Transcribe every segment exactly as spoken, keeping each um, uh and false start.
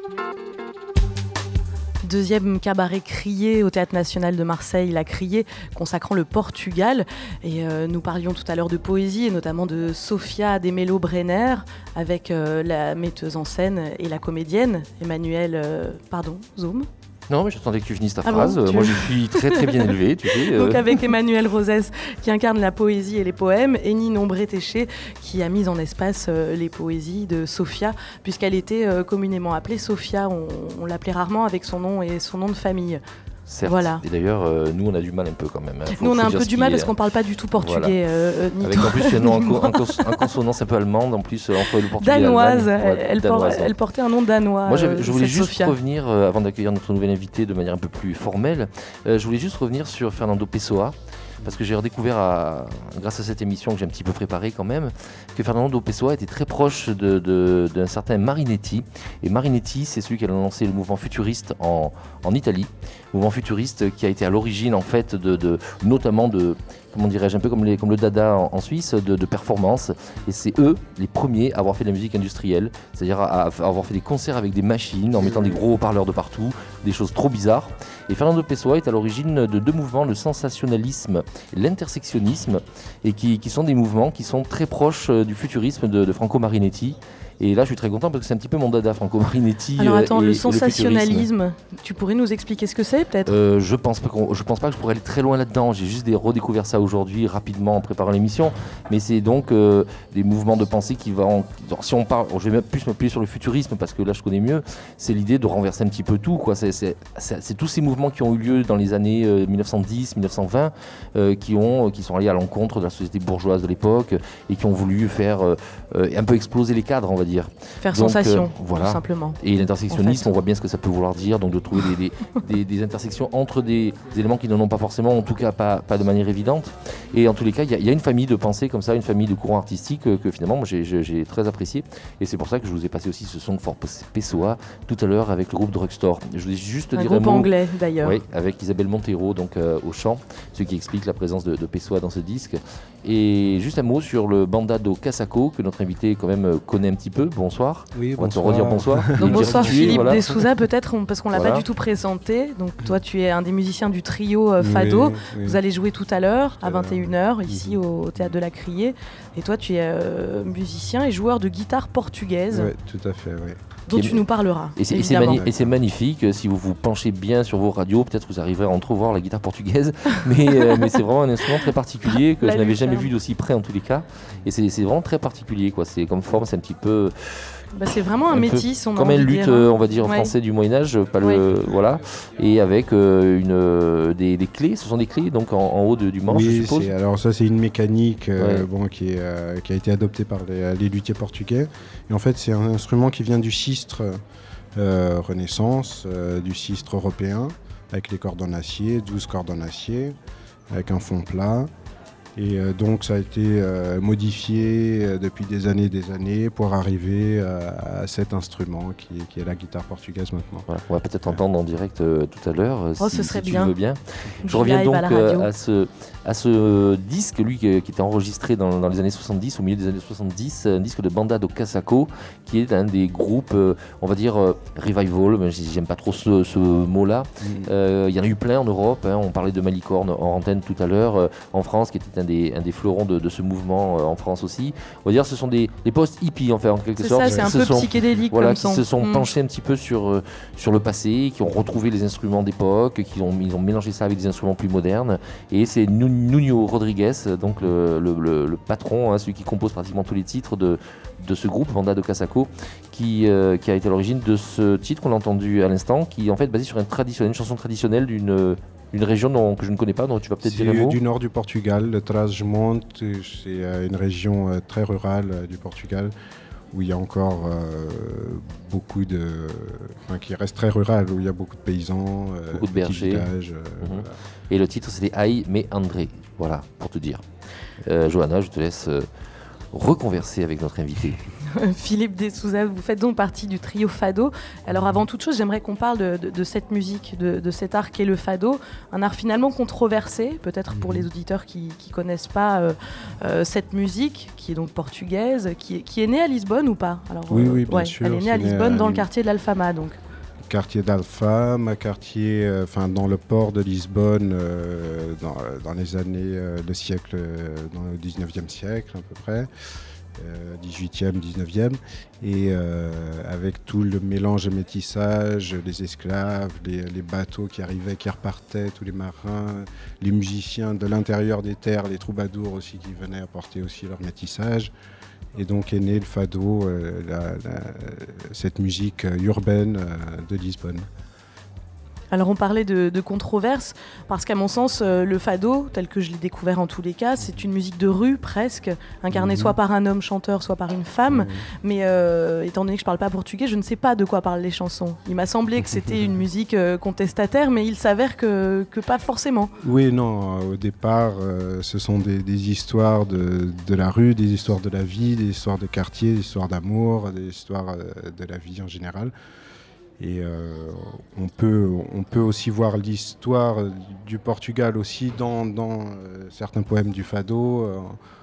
Deuxième cabaret crié au Théâtre National de Marseille, La Criée, consacrant le Portugal. Et euh, nous parlions tout à l'heure de poésie, et notamment de Sofia de Mello Brenner, avec euh, la metteuse en scène et la comédienne, Emmanuelle... Euh, pardon, Zoom. Non, mais j'attendais que tu finisses ta ah phrase. Bon, Moi, je suis très très bien élevé, tu sais. Euh... Donc avec Emmanuelle Rosès, qui incarne la poésie et les poèmes, et Ninon Bretéché, qui a mis en espace euh, les poésies de Sofia, puisqu'elle était euh, communément appelée Sofia. On, on l'appelait rarement avec son nom et son nom de famille. Certes. Voilà. Et d'ailleurs, euh, nous, on a du mal un peu quand même. Hein. Faut, nous, on a faut un dire peu ce du mal est... parce qu'on ne parle pas du tout portugais. Voilà. Euh, ni Avec en plus un nom en, co- en, cons- en consonance un peu allemande, en plus entre le portugais danoise, et l'Allemagne. Ouais, elle, danoise. por- elle portait un nom danois. Moi, euh, je voulais juste Sofia. revenir, euh, avant d'accueillir notre nouvel invité de manière un peu plus formelle, euh, je voulais juste revenir sur Fernando Pessoa. Parce que j'ai redécouvert, à, grâce à cette émission que j'ai un petit peu préparée quand même, que Fernando Pessoa était très proche de, de, d'un certain Marinetti. Et Marinetti, c'est celui qui a lancé le mouvement futuriste en, en Italie. Mouvement futuriste qui a été à l'origine, en fait, de, de, notamment de, comment dirais-je, un peu comme, les, comme le Dada en, en Suisse, de, de performance. Et c'est eux les premiers à avoir fait de la musique industrielle, c'est-à-dire à, à avoir fait des concerts avec des machines, en mettant des gros haut-parleurs de partout, des choses trop bizarres. Et Fernando Pessoa est à l'origine de deux mouvements, le sensationnalisme et l'intersectionnisme, et qui, qui sont des mouvements qui sont très proches du futurisme de, de Franco Marinetti. Et là, je suis très content parce que c'est un petit peu mon dada, Franco Marinetti. Alors attends, et, le et sensationnalisme, le tu pourrais nous expliquer ce que c'est peut-être euh, Je pense pas qu'on, je pense pas que je pourrais aller très loin là-dedans. J'ai juste des, redécouvert ça aujourd'hui rapidement en préparant l'émission. Mais c'est donc euh, des mouvements de pensée qui vont. Si on parle, je vais plus m'appuyer sur le futurisme parce que là je connais mieux. C'est l'idée de renverser un petit peu tout, quoi. C'est, c'est, c'est, c'est tous ces mouvements qui ont eu lieu dans les années euh, dix-neuf cent dix, dix-neuf cent vingt, euh, qui ont, qui sont allés à l'encontre de la société bourgeoise de l'époque et qui ont voulu faire euh, euh, un peu exploser les cadres, on va dire. Faire Donc, sensation, euh, voilà. tout simplement. Et l'intersectionnisme, en fait. on voit bien ce que ça peut vouloir dire, donc de trouver des, des, des, des intersections entre des, des éléments qui n'en ont pas forcément, en tout cas pas, pas de manière évidente. Et en tous les cas, il y, y a une famille de pensée comme ça, une famille de courants artistiques que, que finalement moi, j'ai, j'ai très apprécié. Et c'est pour ça que je vous ai passé aussi ce son for Pessoa tout à l'heure avec le groupe Drugstore. Je voulais juste un dire groupe un mot, anglais d'ailleurs. Oui, avec Isabelle Montero donc, euh, au chant, ce qui explique la présence de, de Pessoa dans ce disque. Et juste un mot sur le Bandado Casaco que notre invité quand même connaît un petit peu. Bonsoir. Oui, on va te bonsoir. redire bonsoir. Donc bonsoir Philippe voilà. De Souza, peut-être on, parce qu'on l'a Voilà. pas du tout présenté. Donc toi tu es un des musiciens du trio euh, Fado. Oui, oui. Vous allez jouer tout à l'heure à Tout à vingt et une heures ici Mhm. au, au Théâtre de la Criée. Et toi tu es euh, musicien et joueur de guitare portugaise Ouais, tout à fait, oui. dont Qui est- tu nous parleras. Et c'est, et c'est évidemment. mani- et c'est magnifique, si vous vous penchez bien sur vos radios, peut-être vous arriverez à entrevoir la guitare portugaise, mais, euh, mais c'est vraiment un instrument très particulier que La je n'avais lucarne. jamais vu d'aussi près en tous les cas, et c'est, c'est vraiment très particulier, quoi. C'est comme forme, c'est un petit peu... Bah, c'est vraiment un, un peu métis. On a comme envie un de luth, dire, euh, hein. on va dire, Ouais. français du Moyen-Âge, pas le, voilà, et avec euh, une, euh, des, des clés, ce sont des clés donc en, en haut de- du manche, je Oui, suppose. c'est- alors ça c'est une mécanique euh, Ouais. bon, qui, est, euh, qui a été adoptée par les, les luthiers portugais. Et en fait c'est un instrument qui vient du sistre euh, Renaissance, euh, du sistre européen, avec les cordes en acier, douze cordes en acier, avec un fond plat. Et euh, donc ça a été euh, modifié euh, depuis des années et des années pour arriver euh, à cet instrument qui, qui est la guitare portugaise maintenant. Voilà, on va peut-être entendre en direct euh, tout à l'heure, euh, Oh, si, ce serait si tu bien. le veux bien. Du Je reviens live à donc la radio. euh, à, ce, à ce disque, lui, qui, qui était enregistré dans, dans les années soixante-dix, au milieu des années soixante-dix, un disque de Banda do Casaco, qui est un des groupes, euh, on va dire, euh, revival, mais j'aime pas trop ce, ce mot-là. Il euh, y en a eu plein en Europe, hein, on parlait de Malicorne en antenne tout à l'heure, euh, en France, qui était un des, un des fleurons de, de ce mouvement euh, en France aussi. On va dire ce sont des, des post-hippies, en fait, en quelque C'est sorte. ça, c'est qui un se peu sont- psychédélique Voilà, comme qui son. se sont Mm. penchés un petit peu sur, euh, sur le passé, qui ont retrouvé les instruments d'époque, qui ont, ils ont mélangé ça avec des instruments plus modernes. Et c'est Nu- Nuno Rodrigues, donc le, le- le- le patron, hein, celui qui compose pratiquement tous les titres de, de ce groupe, Banda do Casaco, qui, euh, qui a été à l'origine de ce titre qu'on a entendu à l'instant, qui est en fait basé sur un traditionnel, une chanson traditionnelle d'une, d'une région dont, que je ne connais pas, dont tu vas peut-être C'est dire un mot. du nord du Portugal, le Trás-os-Montes, c'est euh, une région euh, très rurale euh, du Portugal où il y a encore euh, beaucoup de... Enfin, qui reste très rural, où il y a beaucoup de paysans, euh, Beaucoup de petits bergers. villages, euh, Mhm. voilà. Et le titre c'était Aïe mais André, voilà, pour te dire. Euh, Johanna, je te laisse euh, reconverser avec notre invité. Philippe de Souza, vous faites donc partie du trio Fado. Alors avant toute chose, j'aimerais qu'on parle de, de, de cette musique, de, de cet art qu'est le Fado, un art finalement controversé, peut-être pour les auditeurs qui ne connaissent pas euh, euh, cette musique, qui est donc portugaise, qui est, qui est née à Lisbonne ou pas? Alors, Oui, oui, bien ouais, sûr. Elle est née à Lisbonne, à... dans le quartier de l'Alfama, donc. Quartier d'Alfama, quartier, enfin euh, dans le port de Lisbonne, euh, dans, dans les années, euh, le siècle, euh, dans le dix-neuvième siècle à peu près. Euh, dix-huitième, dix-neuvième, et euh, avec tout le mélange et métissage, les esclaves, les, les bateaux qui arrivaient, qui repartaient, tous les marins, les musiciens de l'intérieur des terres, les troubadours aussi qui venaient apporter aussi leur métissage. Et donc est né le fado, euh, la, la, cette musique urbaine euh, de Lisbonne. Alors on parlait de, de controverse, parce qu'à mon sens, euh, le fado, tel que je l'ai découvert en tous les cas, c'est une musique de rue presque, incarnée mmh. soit par un homme chanteur, soit par une femme. Mmh. Mais euh, étant donné que je ne parle pas portugais, je ne sais pas de quoi parlent les chansons. Il m'a semblé que c'était une musique euh, contestataire, mais il s'avère que, que pas forcément. Oui, non, au départ, euh, ce sont des, des histoires de, de la rue, des histoires de la vie, des histoires de quartier, des histoires d'amour, des histoires euh, de la vie en général. Et euh, on, peut, on peut aussi voir l'histoire du Portugal aussi dans, dans euh, certains poèmes du fado. Euh,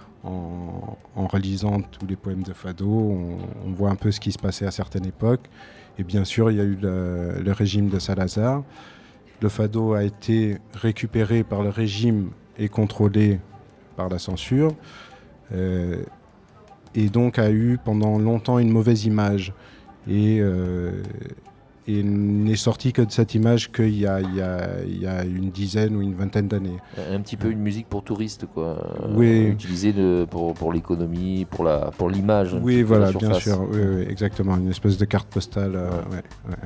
en, en relisant tous les poèmes de fado, on, on voit un peu ce qui se passait à certaines époques. Et bien sûr, il y a eu le, le régime de Salazar. Le fado a été récupéré par le régime et contrôlé par la censure. Euh, et donc a eu pendant longtemps une mauvaise image. Et... Euh, Et n'est sorti que de cette image qu'il y a, il y a, il y a une dizaine ou une vingtaine d'années. Un petit peu une musique pour touristes, quoi. Oui. Euh, utilisée de, pour, pour l'économie, pour, la, pour l'image. Oui, voilà, bien sûr. Oui, oui, exactement. Une espèce de carte postale. Euh, ouais, ouais.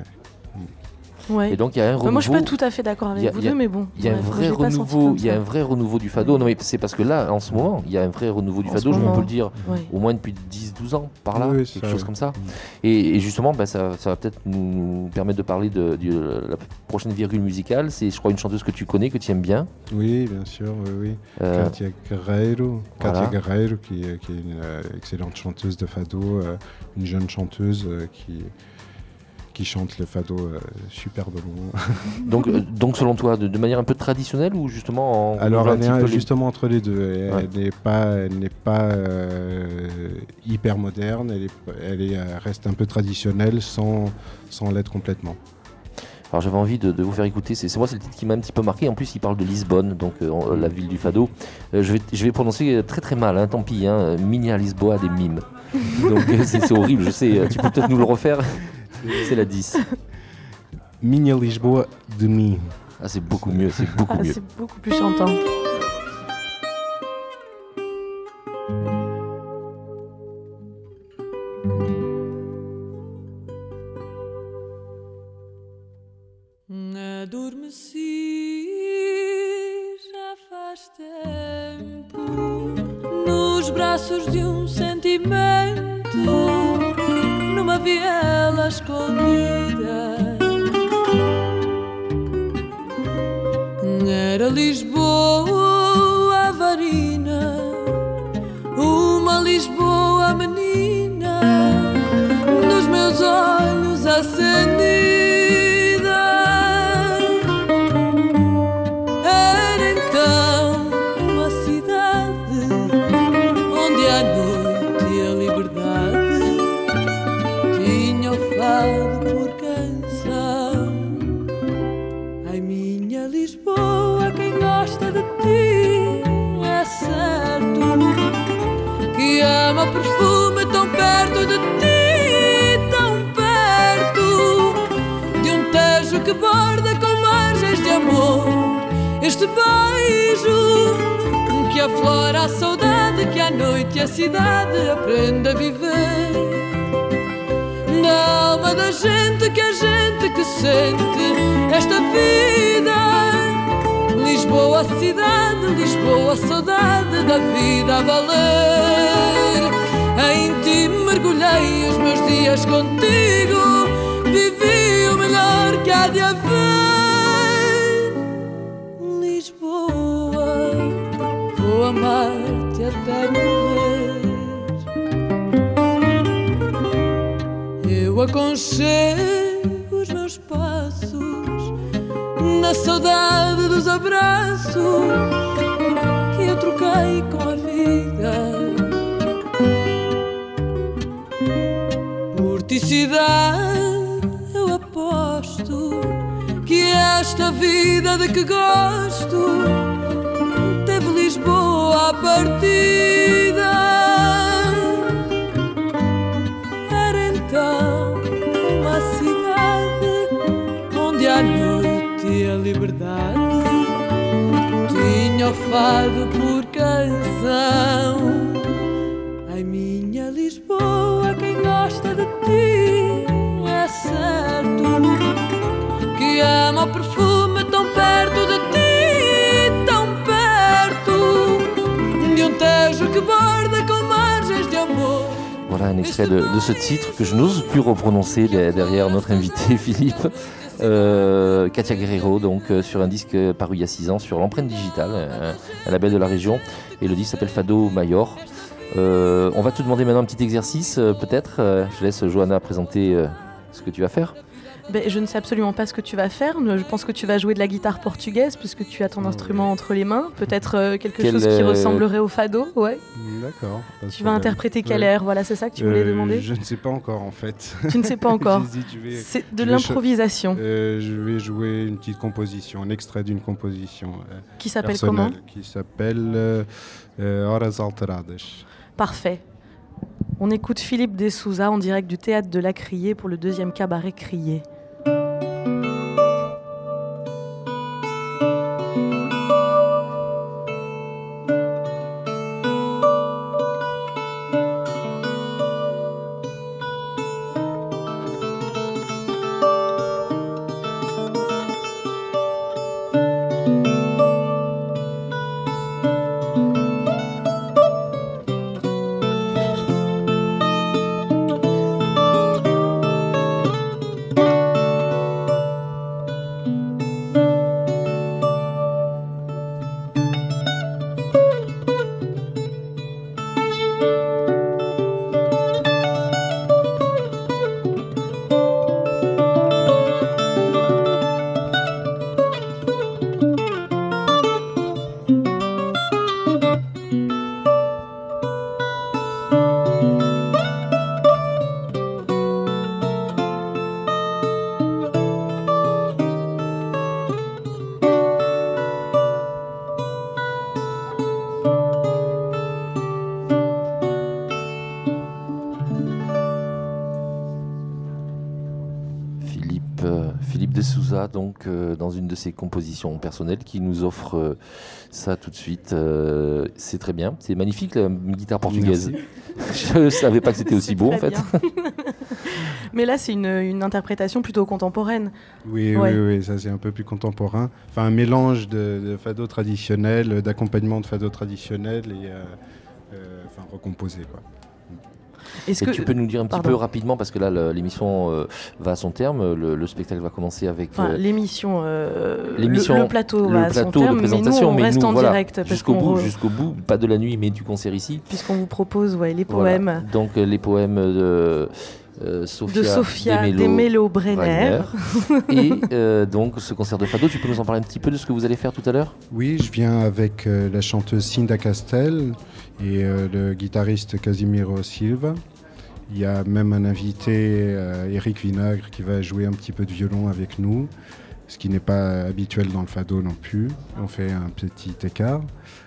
Ouais. Et donc il y a un renouveau. Moi je suis pas tout à fait d'accord avec a, vous deux, mais bon. Il y a un vrai renouveau. Il y a un vrai renouveau du fado. Non mais c'est parce que là, en ce moment, il y a un vrai renouveau du en fado. On peut le dire oui. au moins depuis dix douze ans par là, oui, quelque chose oui. comme ça. Et, et justement, bah, ça, ça va peut-être nous permettre de parler de, de, de la prochaine virgule musicale. C'est, je crois, une chanteuse que tu connais, que tu aimes bien. Oui, bien sûr, oui, oui. Euh, Katia Guerreiro, Katia voilà. Guerreiro, qui, qui est une euh, excellente chanteuse de fado, euh, une jeune chanteuse euh, qui qui chante le fado euh, superbement. donc, euh, donc selon toi, de, de manière un peu traditionnelle ou justement en Alors elle est justement les... entre les deux. Elle ouais. n'est pas, elle n'est pas euh, hyper moderne. Elle, est, elle est, elle reste un peu traditionnelle sans, sans l'être complètement. Alors j'avais envie de, de vous faire écouter, c'est, c'est moi c'est le titre qui m'a un petit peu marqué, en plus il parle de Lisbonne, donc euh, la ville du fado. Euh, je, vais, je vais prononcer très très mal, hein, tant pis, hein, Minha Lisboa des mimes. Donc c'est, c'est horrible, je sais, tu peux peut-être nous le refaire. C'est la dix. Minha Lisboa de mim. Ah, c'est beaucoup mieux, c'est beaucoup ah, mieux. C'est beaucoup plus chantant. Adormeci já faz tempo nos braços de um sentimento, numa viela escondida. Era Lisboa varina, uma Lisboa menina, nos meus olhos acendida. Era então uma cidade onde à noite a liberdade tinha o fado por canção. Ai, minha Lisboa, quem gosta de ti é certo que ama o perfume tão perto de ti, tão perto de um tejo que borda com margens de amor. Este beijo que aflora a saudade, que à noite a cidade aprende a viver. Na alma da gente, que a gente que sente esta vida. Lisboa, cidade, Lisboa, saudade da vida a valer. Em ti mergulhei os meus dias contigo, vivi o melhor que há de haver. Lisboa, vou amar-te até morrer. Eu aconchego os meus passos na saudade dos abraços que eu troquei com a vida. Por ti, cidade, eu aposto que esta vida de que gosto teve Lisboa à partida. Era então uma cidade onde à noite e a liberdade tinha o fado por canção. Ai, minha Lisboa, quem gosta de ti é certo que ama o perfume tão perto de ti, tão perto de um tejo que borda com margens de amor. Voilà un extrait de, de ce titre que je n'ose plus reprononcer derrière notre invité Philippe. Euh, Katia Guerrero, donc euh, sur un disque paru il y a six ans sur l'empreinte digitale, euh, un label de la région, et le disque s'appelle Fado Mayor. Euh, on va te demander maintenant un petit exercice, euh, peut-être. Euh, je laisse Johanna présenter euh, ce que tu vas faire. Ben, je ne sais absolument pas ce que tu vas faire. Je pense que tu vas jouer de la guitare portugaise puisque tu as ton instrument entre les mains. Peut-être euh, quelque Quel, chose qui euh... ressemblerait au fado, ouais. D'accord. Tu vas interpréter quel ouais. air, voilà, c'est ça que tu voulais euh, demander? Je ne sais pas encore en fait. Tu ne sais pas encore. je vais, c'est de l'improvisation. Cho- euh, je vais jouer une petite composition, un extrait d'une composition. Euh, qui s'appelle comment? Qui s'appelle euh, euh, Horas Alteradas. Parfait. On écoute Philippe de Souza en direct du Théâtre de la Criée pour le deuxième cabaret Crié. Philippe de Souza, donc euh, dans une de ses compositions personnelles, qui nous offre euh, ça tout de suite. Euh, c'est très bien, c'est magnifique la guitare portugaise. Merci. Je ne savais pas que c'était aussi beau en fait. Mais là, c'est une, une interprétation plutôt contemporaine. Oui, ouais. oui, oui, ça c'est un peu plus contemporain. Enfin, un mélange de, de fado traditionnel, d'accompagnement de fado traditionnel et euh, euh, enfin recomposé quoi. Est-ce et que... tu peux nous dire un petit Pardon. peu rapidement, parce que là le, l'émission euh, va à son terme, le, le spectacle va commencer avec... Enfin, euh, l'émission, euh, l'émission, le, le plateau le va à plateau son terme, de présentation, mais nous on mais reste nous, en voilà, direct. Parce jusqu'au qu'on bout, re... jusqu'au bout, pas de la nuit, mais du concert ici. Puisqu'on vous propose ouais, les poèmes. Voilà. Donc euh, les poèmes de... Euh, Sophia, de Sophia Desmelo, Desmelo Brenner. Et euh, donc ce concert de fado, tu peux nous en parler un petit peu de ce que vous allez faire tout à l'heure ? Oui, je viens avec euh, la chanteuse Cinda Castel et euh, le guitariste Casimiro Silva. Il y a même un invité, euh, Eric Vinagre, qui va jouer un petit peu de violon avec nous, ce qui n'est pas habituel dans le fado non plus. On fait un petit écart.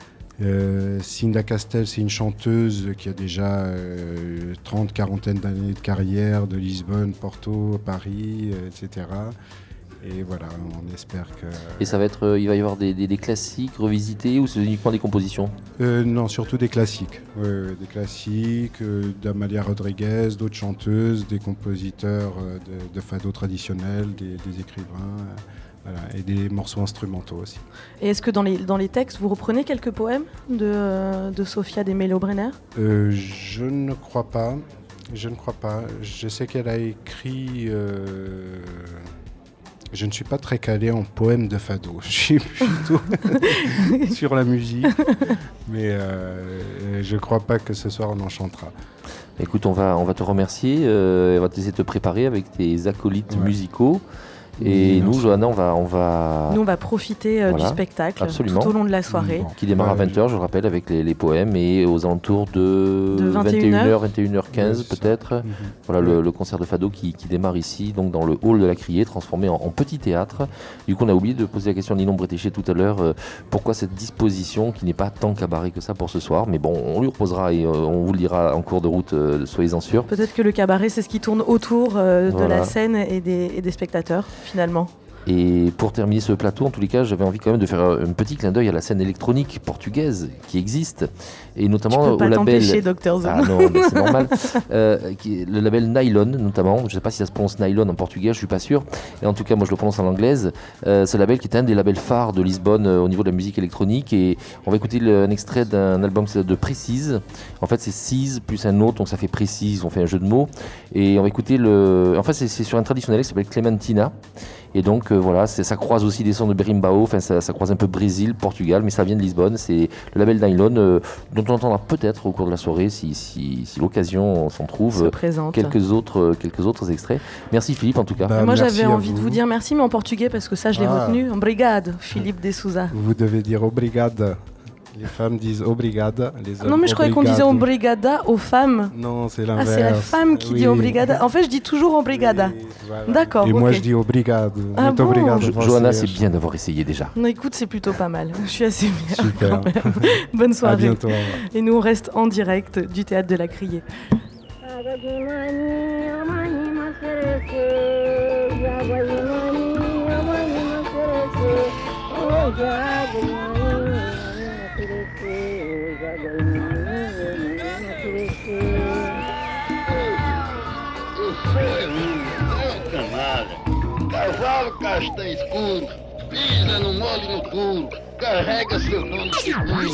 Euh, Cinda Castel, c'est une chanteuse qui a déjà euh, trente, quarantaine d'années de carrière, de Lisbonne, Porto, Paris, euh, et cetera. Et voilà, on espère que... Et ça va être, euh, il va y avoir des, des, des classiques revisités ou c'est uniquement des compositions ? euh, Non, surtout des classiques. Ouais, ouais, des classiques, euh, d'Amalia Rodriguez, d'autres chanteuses, des compositeurs euh, de, de fado traditionnels, des, des écrivains... Euh, Voilà, et des morceaux instrumentaux aussi. Et est-ce que dans les, dans les textes, vous reprenez quelques poèmes de, de Sophia Desmelo Brenner ? euh, Je ne crois pas. Je ne crois pas. Je sais qu'elle a écrit... Euh... Je ne suis pas très calé en poèmes de fado. Je suis plutôt sur la musique. Mais euh, je ne crois pas que ce soir on en chantera. Écoute, on va, on va te remercier, euh, on va essayer de te préparer avec tes acolytes ouais. musicaux. Et mmh, nous, Johanna, on va, on va... Nous, on va profiter euh, voilà, du spectacle absolument. Tout au long de la soirée. Qui démarre ouais, à vingt heures, je le rappelle, avec les, les poèmes, et aux alentours de, de vingt et une heures, vingt et une heures quinze ouais, peut-être. Mmh. Voilà, le, le concert de Fado qui, qui démarre ici, donc dans le hall de la Criée, transformé en, en petit théâtre. Du coup, on a oublié de poser la question à Ninon Bretéché tout à l'heure, euh, pourquoi cette disposition qui n'est pas tant cabaret que ça pour ce soir. Mais bon, on lui reposera et euh, on vous le dira en cours de route, euh, soyez-en sûrs. Peut-être que le cabaret, c'est ce qui tourne autour euh, voilà. de la scène et des, et des spectateurs. Finalement. Et pour terminer ce plateau, en tous les cas, j'avais envie quand même de faire un petit clin d'œil à la scène électronique portugaise qui existe, et notamment tu peux pas au label. Docteur Zoom. Ah non, mais c'est normal. Euh, qui est le label Nylon, notamment. Je ne sais pas si ça se prononce Nylon en portugais, je suis pas sûr. Et en tout cas, moi, je le prononce en anglaise. Euh, ce label qui est un des labels phares de Lisbonne euh, au niveau de la musique électronique. Et on va écouter le, un extrait d'un album de Précise. En fait, c'est Cise plus un autre, donc ça fait Précise. On fait un jeu de mots. Et on va écouter le. En fait, c'est, c'est sur un traditionnel qui s'appelle Clementina. Et donc euh, voilà, c'est, ça croise aussi des sons de berimbau, enfin ça, ça croise un peu Brésil, Portugal, mais ça vient de Lisbonne. C'est le label Nylon, euh, dont on entendra peut-être au cours de la soirée, si, si, si l'occasion s'en trouve, euh, quelques autres, quelques autres extraits. Merci Philippe en tout cas. Bah, Moi j'avais envie vous. de vous dire merci, mais en portugais, parce que ça je l'ai ah. retenu. Obrigado, Philippe de Souza. Vous devez dire obrigado. Les femmes disent obrigada, les hommes Non mais je croyais qu'on disait obrigada aux femmes. Non, c'est l'inverse. Ah, c'est la femme qui oui. dit obrigada. En fait, je dis toujours obrigada. Oui, voilà. D'accord. Et okay. moi, je dis obrigado. Ah bon obrigado. Jo- Johanna, c'est bien d'avoir essayé déjà. Non, écoute, c'est plutôt pas mal. Je suis assez bien. Super. Quand même. Bonne soirée. À bientôt. Et nous, on reste en direct du théâtre de la Criée. Cavalo castanho escuro, pisa no mole no couro, carrega seu nome seguro.